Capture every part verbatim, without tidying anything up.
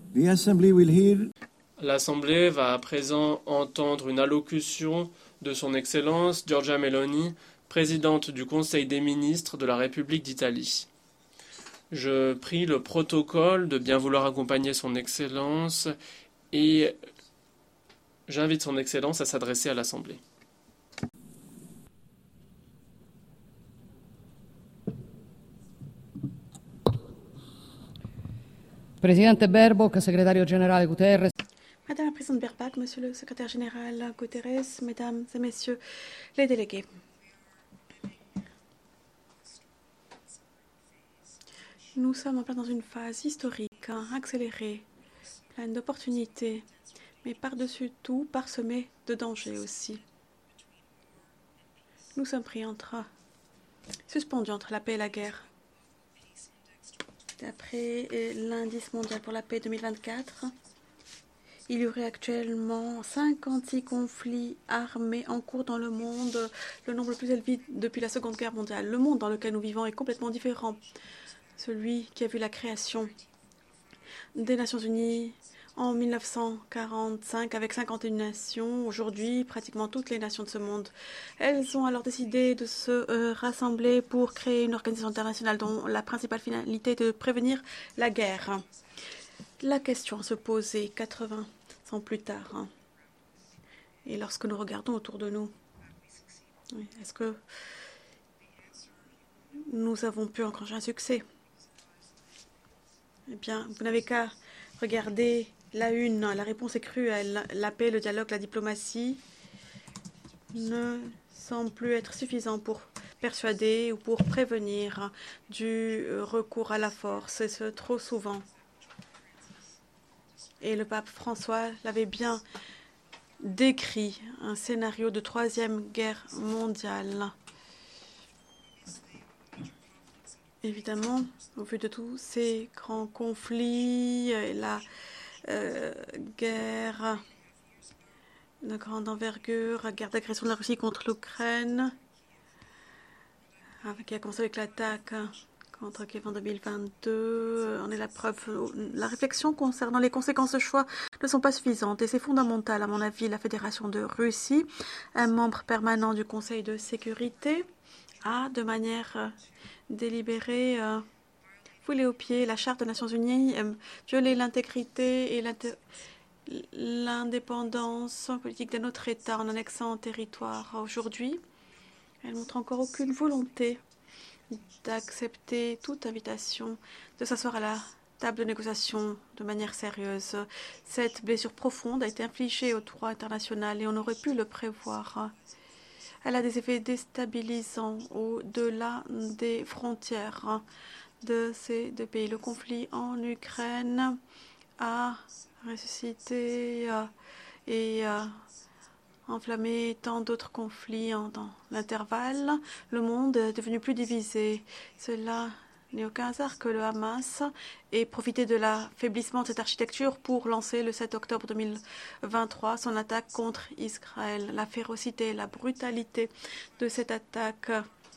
The Assembly will hear L'Assemblée va à présent entendre une allocution de son Excellence Giorgia Meloni, présidente du Conseil des ministres de la République d'Italie. Je prie le protocole de bien vouloir accompagner son Excellence et j'invite son Excellence à s'adresser à l'Assemblée. Presidente Baerbock, Segretario Generale Guterres. Madame la Présidente Baerbock, Monsieur le Secrétaire Général Guterres, Mesdames et Messieurs les délégués. Nous sommes en plein dans une phase historique, hein, accélérée, pleine d'opportunités, mais par-dessus tout parsemée de dangers aussi. Nous sommes pris entre, suspendus entre la paix et la guerre. D'après l'indice mondial pour la paix deux mille vingt-quatre, il y aurait actuellement cinquante-six conflits armés en cours dans le monde, le nombre le plus élevé depuis la Seconde Guerre mondiale. Le monde dans lequel nous vivons est complètement différent. Celui qui a vu la création des Nations Unies en mille neuf cent quarante-cinq avec cinquante et une nations. Aujourd'hui, pratiquement toutes les nations de ce monde. Elles ont alors décidé de se euh, rassembler pour créer une organisation internationale dont la principale finalité est de prévenir la guerre. La question se posait quatre-vingts ans plus tard. Hein. Et lorsque nous regardons autour de nous, est-ce que nous avons pu engranger un succès? Eh bien, vous n'avez qu'à regarder la une. La réponse est cruelle. La paix, le dialogue, la diplomatie ne semblent plus être suffisants pour persuader ou pour prévenir du recours à la force, et ce trop souvent. Et le pape François l'avait bien décrit, un scénario de troisième guerre mondiale. Évidemment, au vu de tous ces grands conflits, la euh, guerre de grande envergure, la guerre d'agression de la Russie contre l'Ukraine, qui a commencé avec l'attaque contre Kiev en deux mille vingt-deux, en est la preuve. La réflexion concernant les conséquences de choix ne sont pas suffisantes et c'est fondamental, à mon avis. La Fédération de Russie, un membre permanent du Conseil de sécurité, a, de manière délibérée, euh, foulé aux pieds la Charte des Nations Unies, euh, violé l'intégrité et l'indépendance politique de notre État en annexant un territoire. Aujourd'hui, elle montre encore aucune volonté d'accepter toute invitation, de s'asseoir à la table de négociation de manière sérieuse. Cette blessure profonde a été infligée au droit international et on aurait pu le prévoir. Elle a des effets déstabilisants au-delà des frontières de ces deux pays. Le conflit en Ukraine a ressuscité euh, et euh, enflammé tant d'autres conflits en, dans l'intervalle. Le monde est devenu plus divisé. Cela n'est aucun hasard que le Hamas ait profité de l'affaiblissement de cette architecture pour lancer le sept octobre deux mille vingt-trois son attaque contre Israël. La férocité, la brutalité de cette attaque,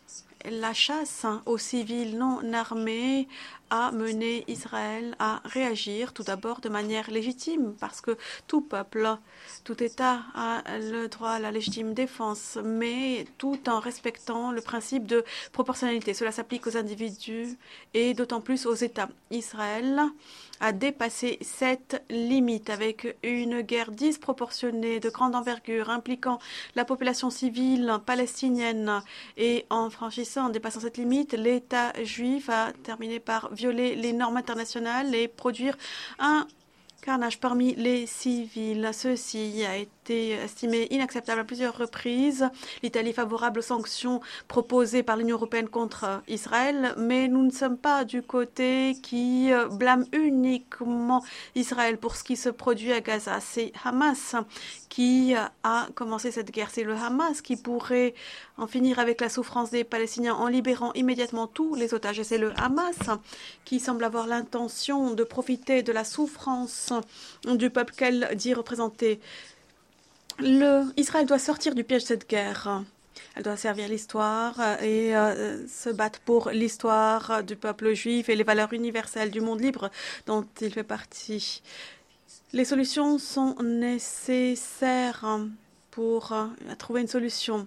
la chasse aux civils non armés a mené Israël à réagir tout d'abord de manière légitime parce que tout peuple, tout État a le droit à la légitime défense, mais tout en respectant le principe de proportionnalité. Cela s'applique aux individus et d'autant plus aux États. Israël a dépassé cette limite avec une guerre disproportionnée de grande envergure impliquant la population civile palestinienne et en franchissant, en dépassant cette limite, l'État juif a terminé par violer les normes internationales et produire un carnage parmi les civils. Ceci a été estimé inacceptable à plusieurs reprises. L'Italie favorable aux sanctions proposées par l'Union européenne contre Israël, mais nous ne sommes pas du côté qui blâme uniquement Israël pour ce qui se produit à Gaza. C'est Hamas qui a commencé cette guerre. C'est le Hamas qui pourrait en finir avec la souffrance des Palestiniens en libérant immédiatement tous les otages. Et c'est le Hamas qui semble avoir l'intention de profiter de la souffrance du peuple qu'elle dit représenter. Le, Israël doit sortir du piège de cette guerre. Elle doit servir l'histoire et euh, se battre pour l'histoire du peuple juif et les valeurs universelles du monde libre dont il fait partie. Les solutions sont nécessaires pour euh, trouver une solution.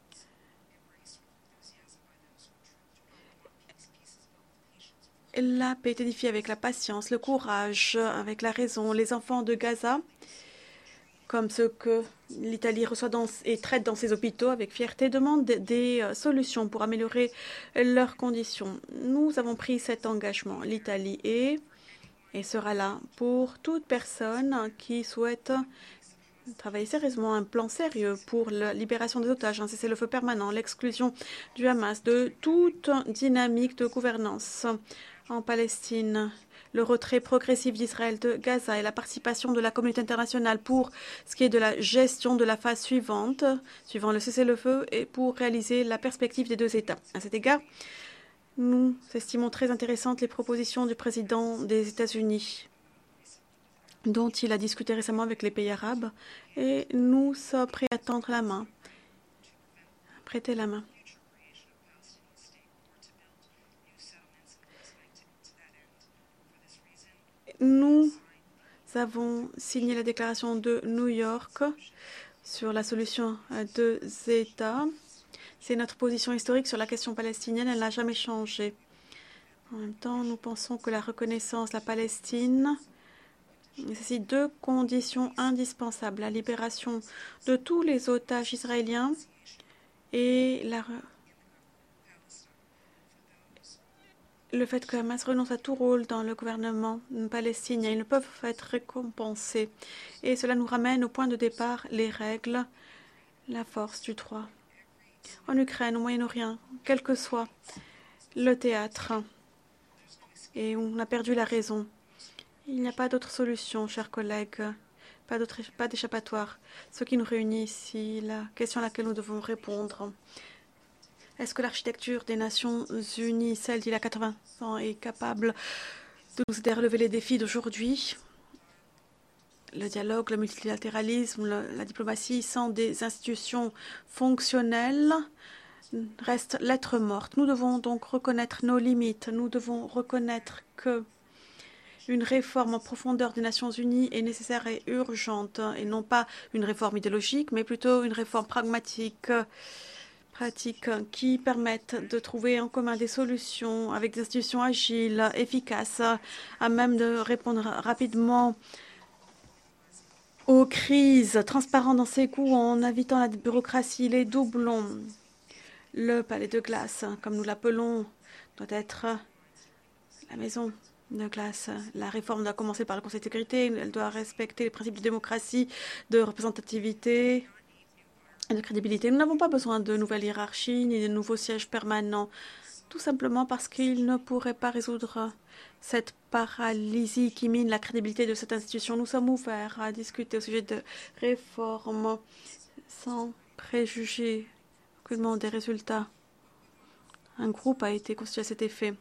La paix est édifiée avec la patience, le courage, avec la raison. Les enfants de Gaza, comme ceux que l'Italie reçoit dans, et traite dans ses hôpitaux avec fierté, demandent des, des euh, solutions pour améliorer leurs conditions. Nous avons pris cet engagement. L'Italie est et sera là pour toute personne qui souhaite travailler sérieusement un plan sérieux pour la libération des otages, un cessez-le-feu permanent, l'exclusion du Hamas, de toute dynamique de gouvernance en Palestine, le retrait progressif d'Israël de Gaza et la participation de la communauté internationale pour ce qui est de la gestion de la phase suivante, suivant le cessez-le-feu, et pour réaliser la perspective des deux États. À cet égard, nous estimons très intéressantes les propositions du président des États-Unis, dont il a discuté récemment avec les pays arabes, et nous sommes prêts à tendre la main, à prêter la main. Nous avons signé la déclaration de New York sur la solution à deux États. C'est notre position historique sur la question palestinienne, elle n'a jamais changé. En même temps, nous pensons que la reconnaissance de la Palestine nécessite deux conditions indispensables, la libération de tous les otages israéliens et la le fait que Hamas renonce à tout rôle dans le gouvernement palestinien. Ils ne peuvent être récompensés. Et cela nous ramène au point de départ, les règles, la force du droit. En Ukraine, au Moyen-Orient, quel que soit le théâtre, et on a perdu la raison. Il n'y a pas d'autre solution, chers collègues, pas d'autre, pas d'échappatoire. Ce qui nous réunit ici, la question à laquelle nous devons répondre. Est-ce que l'architecture des Nations Unies, celle d'il y a quatre-vingts ans, est capable de nous aider à relever les défis d'aujourd'hui? Le dialogue, le multilatéralisme, le, la diplomatie sans des institutions fonctionnelles reste lettre morte. Nous devons donc reconnaître nos limites. Nous devons reconnaître que une réforme en profondeur des Nations Unies est nécessaire et urgente, et non pas une réforme idéologique, mais plutôt une réforme pragmatique, pratique, qui permettent de trouver en commun des solutions avec des institutions agiles, efficaces, à même de répondre rapidement aux crises, transparentes dans ses coûts, en évitant la bureaucratie, les doublons. Le palais de glace, comme nous l'appelons, doit être la maison de glace. La réforme doit commencer par le Conseil de sécurité. Elle doit respecter les principes de démocratie, de représentativité et de crédibilité. Nous n'avons pas besoin de nouvelles hiérarchies ni de nouveaux sièges permanents, tout simplement parce qu'ils ne pourraient pas résoudre cette paralysie qui mine la crédibilité de cette institution. Nous sommes ouverts à discuter au sujet de réformes sans préjuger aucunement des résultats. Un groupe a été constitué à cet effet.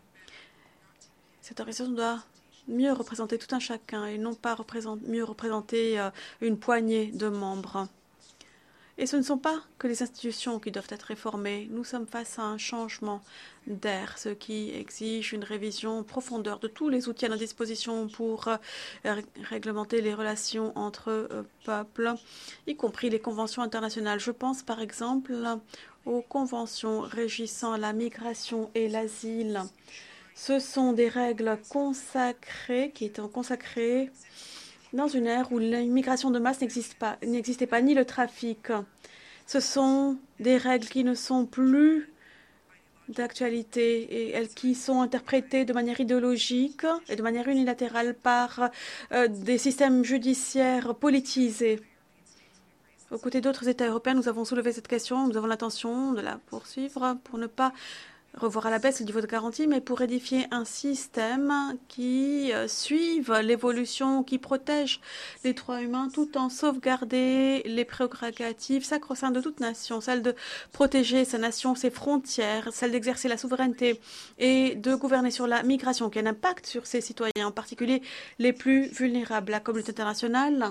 Cette organisation doit mieux représenter tout un chacun et non pas représenter, mieux représenter euh, une poignée de membres. Et ce ne sont pas que les institutions qui doivent être réformées. Nous sommes face à un changement d'air, ce qui exige une révision en profondeur de tous les outils à notre disposition pour euh, réglementer les relations entre euh, peuples, y compris les conventions internationales. Je pense par exemple aux conventions régissant la migration et l'asile. Ce sont des règles consacrées, qui étaient consacrées dans une ère où l'immigration de masse n'existe pas, n'existait pas, ni le trafic. Ce sont des règles qui ne sont plus d'actualité et elles qui sont interprétées de manière idéologique et de manière unilatérale par euh, des systèmes judiciaires politisés. Aux côtés d'autres États européens, nous avons soulevé cette question, nous avons l'intention de la poursuivre pour ne pas revoir à la baisse le niveau de garantie, mais pour édifier un système qui euh, suive l'évolution, qui protège les droits humains tout en sauvegardant les prérogatives sacro-saintes de toute nation, celle de protéger sa nation, ses frontières, celle d'exercer la souveraineté et de gouverner sur la migration qui a un impact sur ses citoyens, en particulier les plus vulnérables. La communauté internationale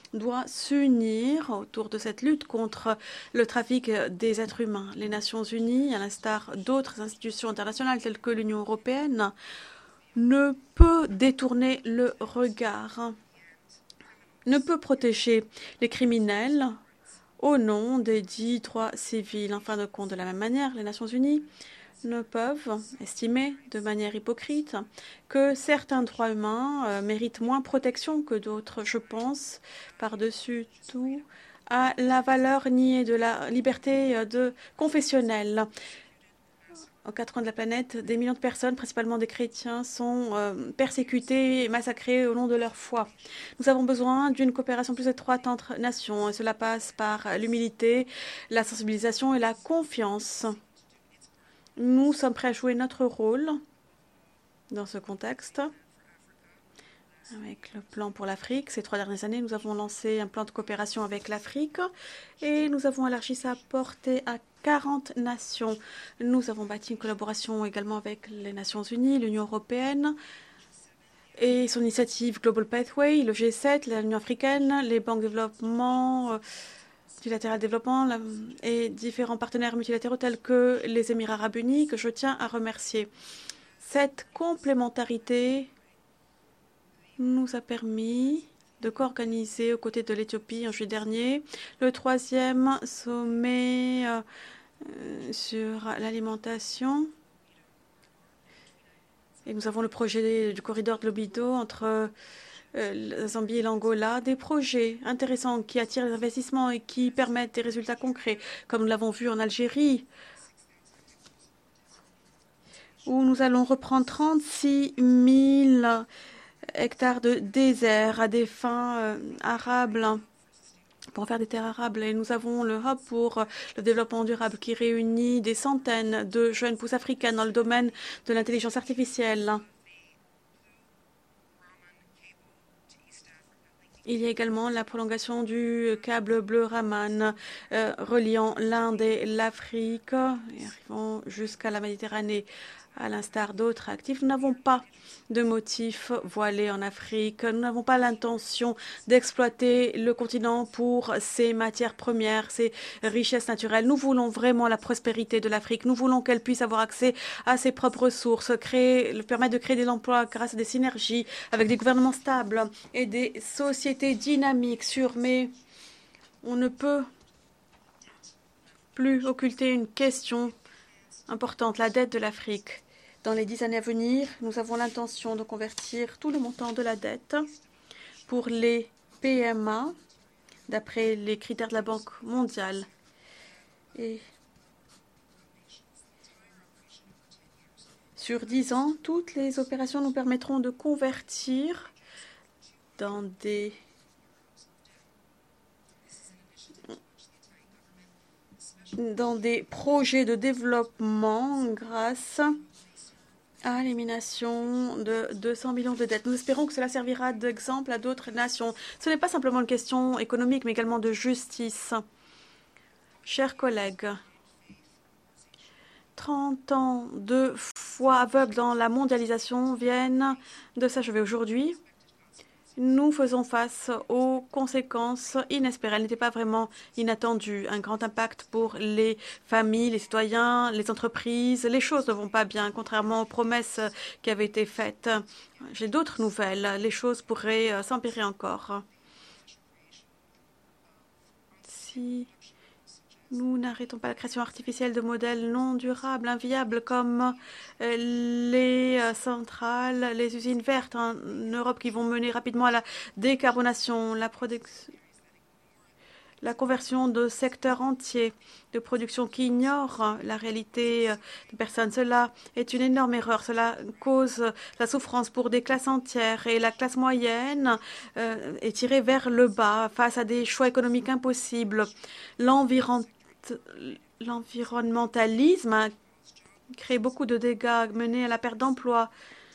doit s'unir autour de cette lutte contre le trafic des êtres humains. Les Nations Unies, à l'instar d'autres institutions internationales telles que l'Union européenne, ne peut détourner le regard, ne peut protéger les criminels au nom des dits droits civils. En fin de compte, de la même manière, les Nations Unies ne peuvent estimer de manière hypocrite que certains droits humains euh, méritent moins protection que d'autres. Je pense par-dessus tout à la valeur niée de la liberté euh, de confessionnelle. Aux quatre coins de la planète, des millions de personnes, principalement des chrétiens, sont euh, persécutés et massacrés au nom de leur foi. Nous avons besoin d'une coopération plus étroite entre nations, et cela passe par l'humilité, la sensibilisation et la confiance. Nous sommes prêts à jouer notre rôle dans ce contexte. Avec le plan pour l'Afrique, ces trois dernières années, nous avons lancé un plan de coopération avec l'Afrique et nous avons élargi sa portée à quarante nations. Nous avons bâti une collaboration également avec les Nations Unies, l'Union européenne et son initiative Global Pathway, le G sept, l'Union africaine, les banques de développement, euh, multilatéral développement la, et différents partenaires multilatéraux tels que les Émirats arabes unis, que je tiens à remercier. Cette complémentarité nous a permis de co-organiser aux côtés de l'Éthiopie en juillet dernier le troisième sommet euh, euh, sur l'alimentation. Et nous avons le projet du corridor de Lobito entre la Zambie et l'Angola, des projets intéressants qui attirent les investissements et qui permettent des résultats concrets, comme nous l'avons vu en Algérie, où nous allons reprendre trente-six mille hectares de désert à des fins euh, arables, pour faire des terres arables. Et nous avons le Hub pour le développement durable qui réunit des centaines de jeunes pousses africaines dans le domaine de l'intelligence artificielle. Il y a également la prolongation du câble bleu Raman euh, reliant l'Inde et l'Afrique et arrivant jusqu'à la Méditerranée. À l'instar d'autres actifs, nous n'avons pas de motifs voilés en Afrique. Nous n'avons pas l'intention d'exploiter le continent pour ses matières premières, ses richesses naturelles. Nous voulons vraiment la prospérité de l'Afrique. Nous voulons qu'elle puisse avoir accès à ses propres ressources, créer, permettre de créer des emplois grâce à des synergies avec des gouvernements stables et des sociétés dynamiques sûres. Mais on ne peut plus occulter une question importante, la dette de l'Afrique. Dans les dix années à venir, nous avons l'intention de convertir tout le montant de la dette pour les P M A, d'après les critères de la Banque mondiale. Et sur dix ans, toutes les opérations nous permettront de convertir dans des dans des projets de développement grâce à l'élimination de deux cents millions de dettes. Nous espérons que cela servira d'exemple à d'autres nations. Ce n'est pas simplement une question économique, mais également de justice. Chers collègues, trente ans de foi aveugle dans la mondialisation viennent de s'achever aujourd'hui. Nous faisons face aux conséquences inespérées. Elles n'étaient pas vraiment inattendues. Un grand impact pour les familles, les citoyens, les entreprises. Les choses ne vont pas bien, contrairement aux promesses qui avaient été faites. J'ai d'autres nouvelles. Les choses pourraient s'empirer encore. Si nous n'arrêtons pas la création artificielle de modèles non durables, inviables, comme les centrales, les usines vertes en Europe qui vont mener rapidement à la décarbonation, la, la conversion de secteurs entiers de production qui ignorent la réalité des personnes. Cela est une énorme erreur. Cela cause la souffrance pour des classes entières et la classe moyenne euh, est tirée vers le bas face à des choix économiques impossibles. L'environnement L'environnementalisme a créé beaucoup de dégâts, mené à la perte d'emploi,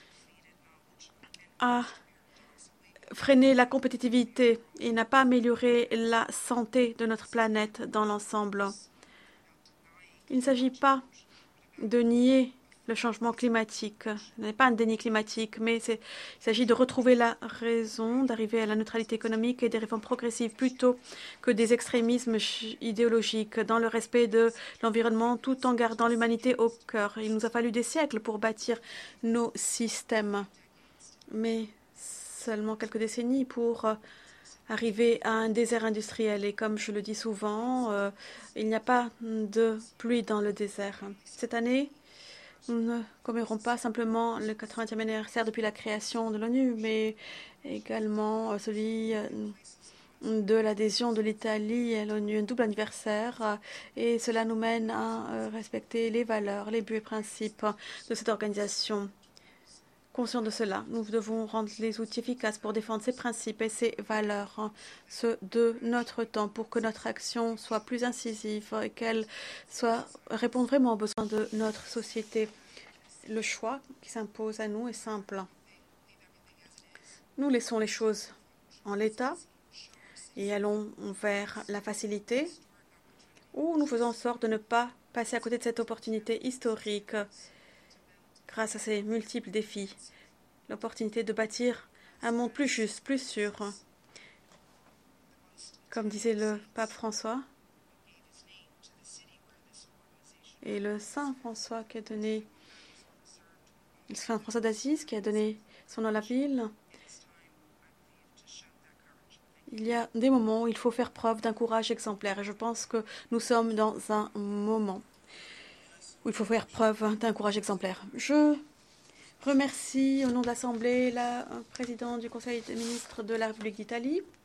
a freiné la compétitivité et n'a pas amélioré la santé de notre planète dans l'ensemble. Il ne s'agit pas de nier le changement climatique. Ce n'est pas un déni climatique, mais il s'agit de retrouver la raison, d'arriver à la neutralité économique et des réformes progressives plutôt que des extrémismes idéologiques dans le respect de l'environnement tout en gardant l'humanité au cœur. Il nous a fallu des siècles pour bâtir nos systèmes, mais seulement quelques décennies pour arriver à un désert industriel. Et comme je le dis souvent, euh, il n'y a pas de pluie dans le désert. Cette année, nous ne commémorons pas simplement le quatre-vingtième anniversaire depuis la création de l'ONU, mais également celui de l'adhésion de l'Italie à l'ONU, un double anniversaire. Et cela nous mène à respecter les valeurs, les buts et principes de cette organisation. Conscient de cela, nous devons rendre les outils efficaces pour défendre ces principes et ces valeurs, hein, ceux de notre temps, pour que notre action soit plus incisive et qu'elle soit réponde vraiment aux besoins de notre société. Le choix qui s'impose à nous est simple. Nous laissons les choses en l'état et allons vers la facilité, ou nous faisons en sorte de ne pas passer à côté de cette opportunité historique grâce à ces multiples défis, l'opportunité de bâtir un monde plus juste, plus sûr. Comme disait le pape François, et le Saint François qui a donné, le Saint François d'Assise qui a donné son nom à la ville. Il y a des moments où il faut faire preuve d'un courage exemplaire, et je pense que nous sommes dans un moment où il faut faire preuve d'un courage exemplaire. Je remercie au nom de l'Assemblée la présidente du Conseil des ministres de la République d'Italie,